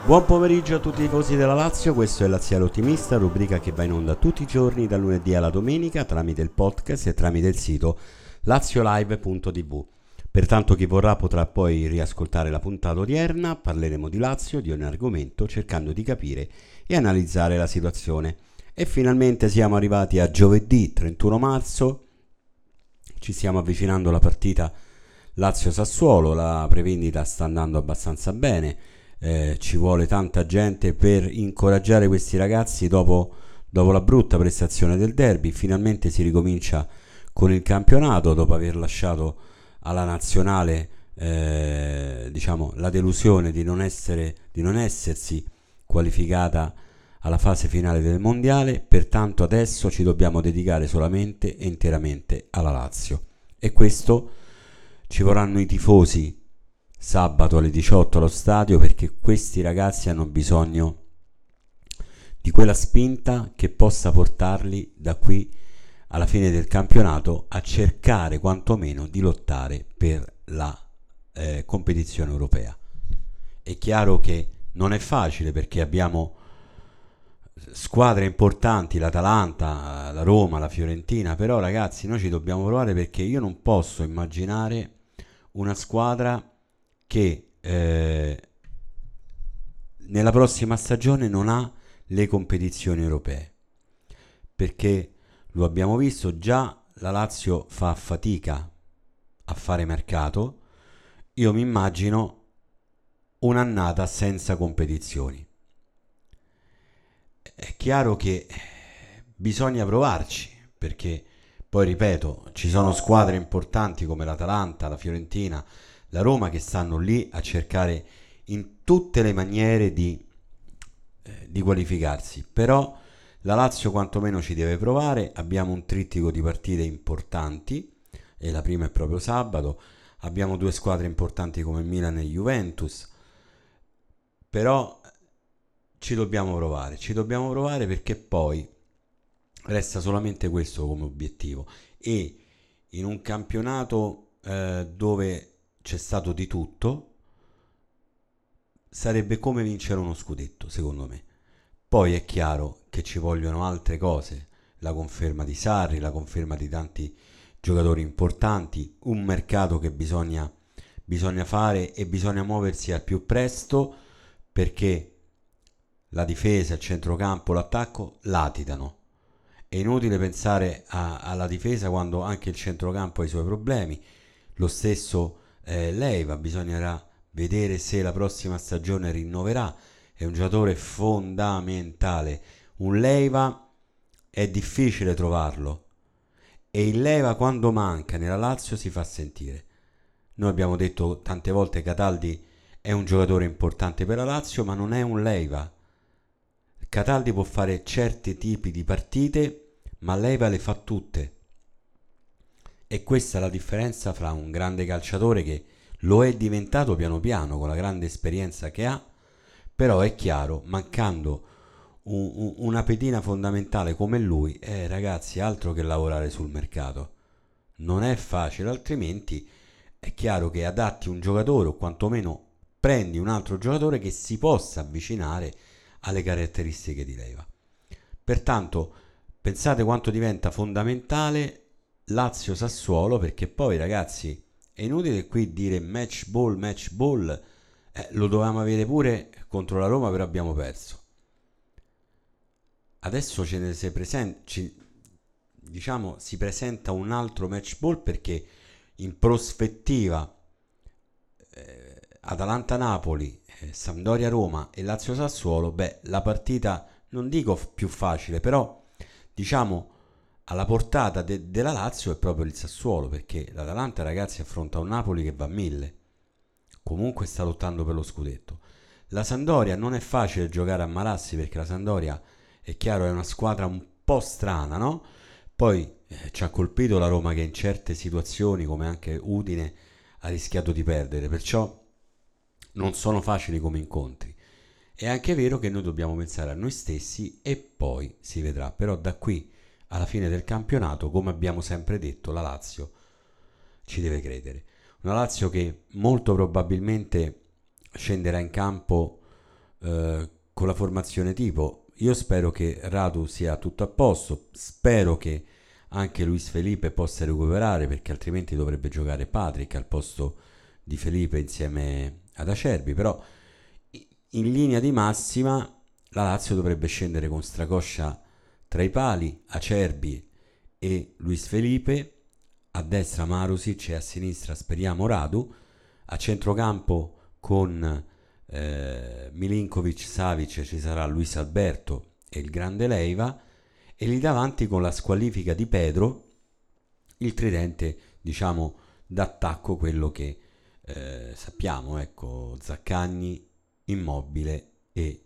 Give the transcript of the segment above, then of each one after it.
Buon pomeriggio a tutti i tifosi della Lazio, questo è Laziale Ottimista, rubrica che va in onda tutti i giorni dal lunedì alla domenica tramite il podcast e tramite il sito laziolive.tv. Pertanto chi vorrà potrà poi riascoltare la puntata odierna, parleremo di Lazio, di ogni argomento, cercando di capire e analizzare la situazione. E finalmente siamo arrivati a giovedì 31 marzo, ci stiamo avvicinando alla partita Lazio-Sassuolo, la prevendita sta andando abbastanza bene. Ci vuole tanta gente per incoraggiare questi ragazzi dopo la brutta prestazione del derby. Finalmente si ricomincia con il campionato dopo aver lasciato alla nazionale la delusione di non essersi qualificata alla fase finale del mondiale. Pertanto adesso ci dobbiamo dedicare solamente e interamente alla Lazio, e questo ci vorranno i tifosi sabato alle 18 allo stadio, perché questi ragazzi hanno bisogno di quella spinta che possa portarli da qui alla fine del campionato a cercare quantomeno di lottare per la competizione europea. È chiaro che non è facile, perché abbiamo squadre importanti, l'Atalanta, la Roma, la Fiorentina, però ragazzi noi ci dobbiamo provare, perché io non posso immaginare una squadra che nella prossima stagione non ha le competizioni europee, perché lo abbiamo visto già, la Lazio fa fatica a fare mercato. Io mi immagino un'annata senza competizioni. È chiaro che bisogna provarci, perché poi ripeto, ci sono squadre importanti come l'Atalanta, la Fiorentina, la Roma, che stanno lì a cercare in tutte le maniere di qualificarsi. Però la Lazio quantomeno ci deve provare. Abbiamo un trittico di partite importanti, e la prima è proprio sabato. Abbiamo due squadre importanti come Milan e Juventus, però ci dobbiamo provare perché poi resta solamente questo come obiettivo. E in un campionato dove c'è stato di tutto, sarebbe come vincere uno scudetto, secondo me. Poi è chiaro che ci vogliono altre cose, la conferma di Sarri, la conferma di tanti giocatori importanti, un mercato che bisogna fare, e bisogna muoversi al più presto, perché la difesa, il centrocampo, l'attacco latitano. È inutile pensare alla difesa quando anche il centrocampo ha i suoi problemi. Lo stesso Leiva, bisognerà vedere se la prossima stagione rinnoverà. È un giocatore fondamentale. Un Leiva è difficile trovarlo, e il Leiva quando manca nella Lazio si fa sentire. Noi abbiamo detto tante volte che Cataldi è un giocatore importante per la Lazio, ma non è un Leiva. Cataldi può fare certi tipi di partite, ma Leiva le fa tutte. E questa è la differenza fra un grande calciatore, che lo è diventato piano piano con la grande esperienza che ha, però è chiaro, mancando una pedina fondamentale come lui, ragazzi, altro che lavorare sul mercato. Non è facile, altrimenti è chiaro che adatti un giocatore, o quantomeno prendi un altro giocatore che si possa avvicinare alle caratteristiche di Leiva. Pertanto pensate quanto diventa fondamentale Lazio-Sassuolo, perché poi ragazzi è inutile qui dire match ball, lo dovevamo avere pure contro la Roma, però abbiamo perso. Adesso si presenta un altro match ball, perché in prospettiva Atalanta-Napoli, Sampdoria-Roma e Lazio-Sassuolo, la partita non dico più facile, però diciamo alla portata della Lazio è proprio il Sassuolo, perché l'Atalanta, ragazzi, affronta un Napoli che va a 1000, comunque sta lottando per lo scudetto. La Sampdoria non è facile giocare a Marassi, perché la Sampdoria, è chiaro, è una squadra un po' strana, no? Poi ci ha colpito la Roma, che in certe situazioni, come anche Udine, ha rischiato di perdere, perciò non sono facili come incontri. È anche vero che noi dobbiamo pensare a noi stessi, e poi si vedrà. Però da qui alla fine del campionato, come abbiamo sempre detto, la Lazio ci deve credere. Una Lazio che molto probabilmente scenderà in campo con la formazione tipo. Io spero che Radu sia tutto a posto, spero che anche Luis Felipe possa recuperare, perché altrimenti dovrebbe giocare Patrick al posto di Felipe insieme ad Acerbi. Però in linea di massima la Lazio dovrebbe scendere con Stracoscia tra i pali, Acerbi e Luis Felipe, a destra Marusic e a sinistra speriamo Radu, a centrocampo con Milinkovic, Savic ci sarà Luis Alberto e il grande Leiva, e lì davanti con la squalifica di Pedro il tridente, diciamo, d'attacco, quello che sappiamo, ecco, Zaccagni, Immobile e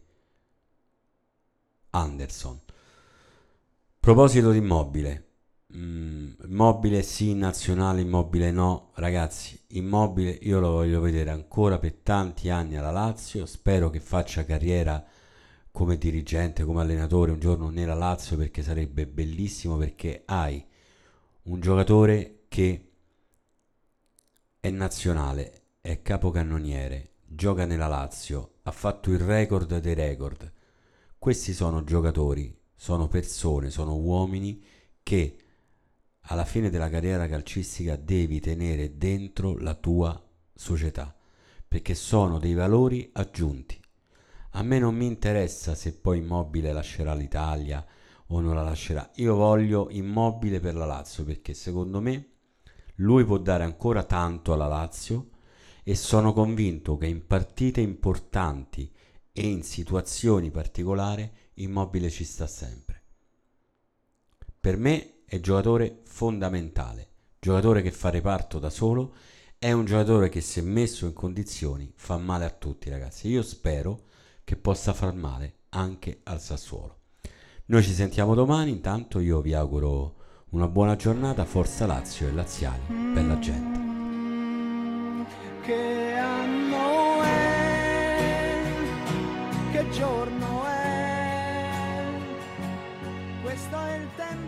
Anderson. Proposito di Immobile, Immobile sì, nazionale, Immobile no, ragazzi, Immobile io lo voglio vedere ancora per tanti anni alla Lazio, spero che faccia carriera come dirigente, come allenatore un giorno nella Lazio, perché sarebbe bellissimo, perché hai un giocatore che è nazionale, è capocannoniere, gioca nella Lazio, ha fatto il record dei record. Questi sono giocatori, sono persone, sono uomini che alla fine della carriera calcistica devi tenere dentro la tua società, perché sono dei valori aggiunti. A me non mi interessa se poi Immobile lascerà l'Italia o non la lascerà. Io voglio Immobile per la Lazio, perché secondo me lui può dare ancora tanto alla Lazio, e sono convinto che in partite importanti e in situazioni particolari Immobile ci sta sempre. Per me è giocatore fondamentale, giocatore che fa reparto da solo, è un giocatore che se messo in condizioni fa male a tutti, ragazzi. Io spero che possa far male anche al Sassuolo. Noi ci sentiamo domani, intanto io vi auguro una buona giornata, forza Lazio e laziali, bella gente. Che anno è? Che giorno è? Questo è il tempo